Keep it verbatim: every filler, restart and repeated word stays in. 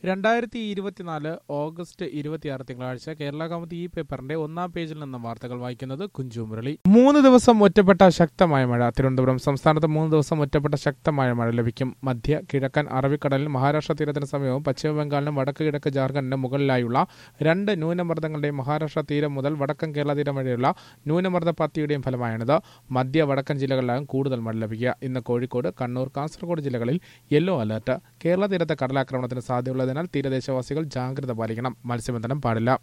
രണ്ടായിരത്തി ഇരുപത്തിനാല് ഓഗസ്റ്റ് ഇരുപത്തിയാറ് തിങ്കളാഴ്ച കേരള കൗമുദി ഈ പേപ്പറിന്റെ ഒന്നാം പേജിൽ നിന്നും വാർത്തകൾ വായിക്കുന്നത് കുഞ്ചു മുരളി. മൂന്ന് ദിവസം ഒറ്റപ്പെട്ട ശക്തമായ മഴ. തിരുവനന്തപുരം സംസ്ഥാനത്ത് മൂന്ന് ദിവസം ഒറ്റപ്പെട്ട ശക്തമായ മഴ ലഭിക്കും. മധ്യ കിഴക്കൻ അറബിക്കടലിൽ മഹാരാഷ്ട്ര തീരത്തിന് സമീപവും പശ്ചിമ ബംഗാളിനും വടക്ക് കിഴക്ക് ജാർഖണ്ഡിന് മുകളിലായുള്ള രണ്ട് ന്യൂനമർദ്ദങ്ങളുടെയും മഹാരാഷ്ട്ര തീരം മുതൽ വടക്കൻ കേരള തീരം വരെയുള്ള ന്യൂനമർദ്ദ പത്തിയുടെയും ഫലമായാണിത്. മധ്യ വടക്കൻ ജില്ലകളിലാകും കൂടുതൽ മഴ ലഭിക്കുക. ഇന്ന് കോഴിക്കോട്, കണ്ണൂർ, കാസർഗോഡ് ജില്ലകളിൽ യെല്ലോ അലർട്ട്. കേരള തീരത്ത് കടലാക്രമണത്തിന് സാധ്യതയുള്ളതിനാൽ തീരദേശവാസികൾ ജാഗ്രത പാലിക്കണം. മത്സ്യബന്ധനം പാടില്ല.